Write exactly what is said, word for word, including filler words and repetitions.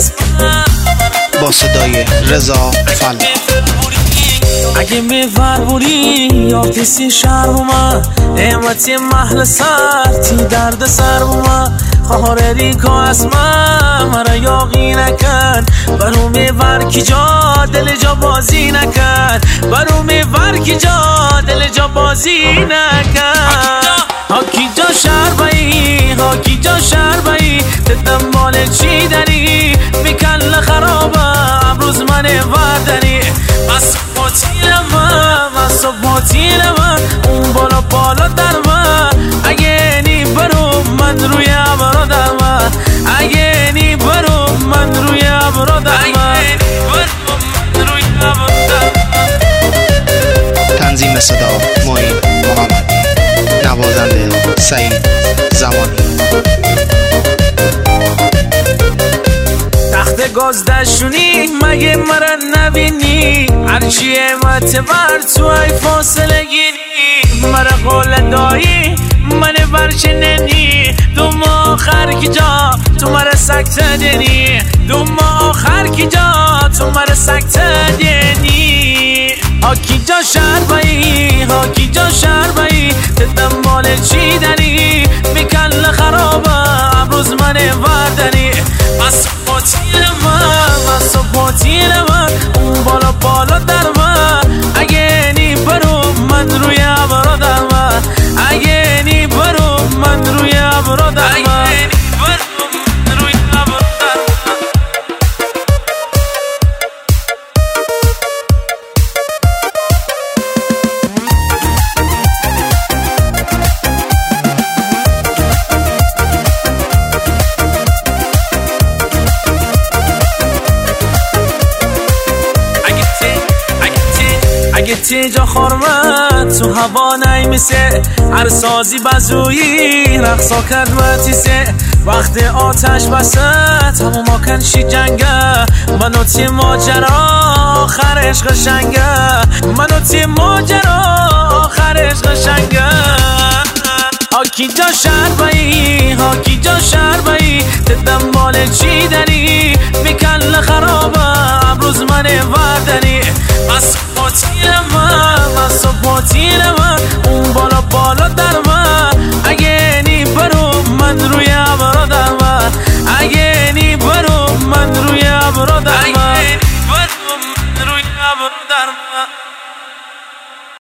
از من با صدای رضا فلاح. اگه میفر بودی یا کسی شهر بومن نعمتی محل سر تی درد سر بومن خواهر ریکا از من مرا یاقی نکن برو میفر کی جا دل جا بازی نکن برو میفر کی جا دل جا بازی نکن هاکی جا شهر بایی هاکی جا شهر بایی تدم مال چی داری میکل خرابه امروز من وردنی بس پاتیل من بس پاتیل من اون بالا بالا در من اگه نی برو من روی ابرا در من اگه نی برو من روی ابرا در من روی ابرا در من. تنظیم صدا معین محمدی، نوازنده سعید زمانی. تخت گاز دشونی مگه مرا نبینی هرچی امت بر تو ای فاصله گیری مرا قول دایی من برشننی دو ماه آخر کی جا تو مرا سکت دینی دو ماه آخر کی جا تو مرا سکت دینی هاکی جا شهر بایی هاکی جا شهر بایی تدم مال چی داری میکل خرابه امروز من وردنی بس پاتیل من بس پاتیل من اون بالا بالا در من اگه نی برو من روی ابرا در من اگه نی برو من روی ابرا در من اگه تیجا خورمت تو هوا نیمیسه هر سازی بزویی رقصا کرد متیسه وقت آتش بسد همون ما کنشی جنگه منو تی ماجرا آخرش قشنگه منو تی ماجرا آخرش قشنگه هاکی جا شهر بایی هاکی جا شهر بایی تدم مال چی داری میکل خرابه امروز من وردنی بس پاتیل من بس پاتیل من اون بالا بالا در من اگه نی برو من روی ابرا در من اگه نی برو من روی ابرا در